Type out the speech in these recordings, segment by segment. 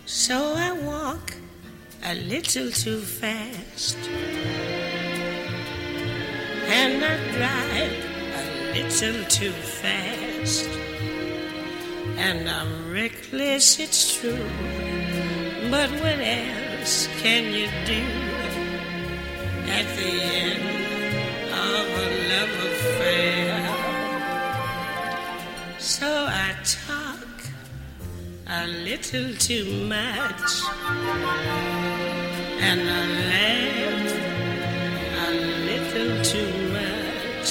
So I walk a little too fast, and I drive a little too fast, and I'm reckless, it's true, but what else can you do at the end of a love affair? So I talk a little too much, and I laugh a little too much,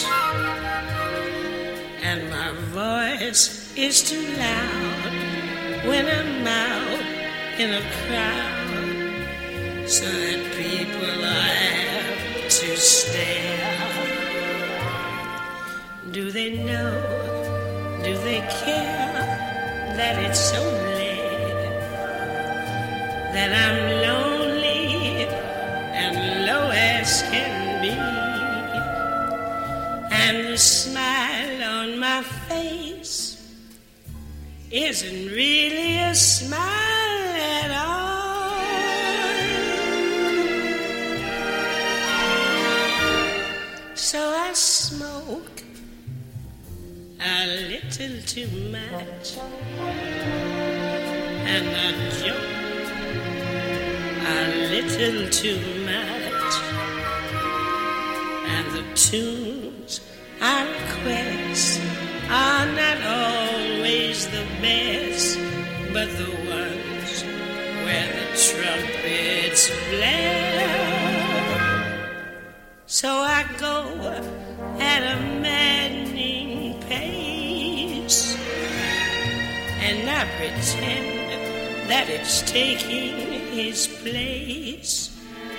and my voice is too loud when I'm out in a crowd, so that people have to stare. Do they know? Do they care that it's so late, that I'm lonely and low as can be, and the smile on my face isn't really a smile at all? So I smoke a little too much, and I joke a little too much, and the tunes I request are not always the best, but the ones where the trumpets blare. So I go at a maddening pace, and I pretend that it's taking his place.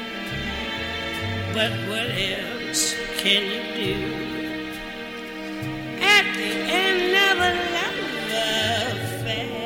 But what else can you do at the end of a love affair?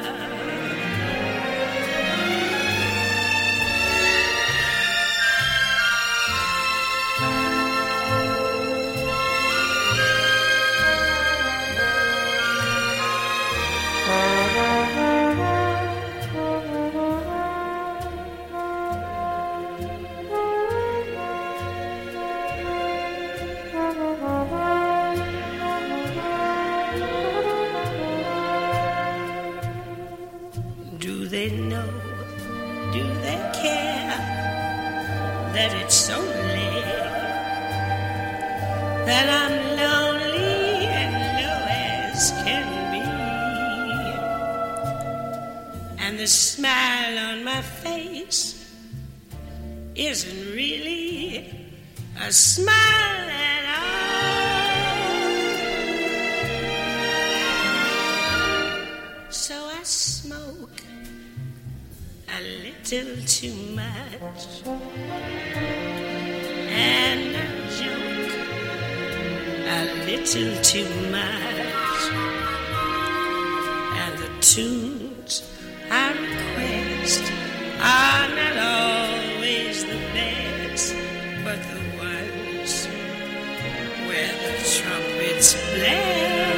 Do they know? Do they care that it's so late, that I'm lonely and low as can be, and the smile on my face isn't really a smile at all? So I smoke a little too much, and I joke a little too much, and the tunes I request are not always the best, but the ones where the trumpets blare.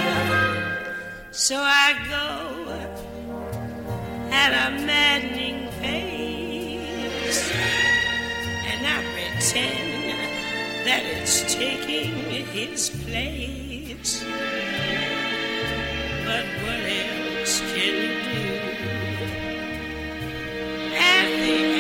So I go at a maddening pace, and I pretend that it's taking his place. But what else can you do at the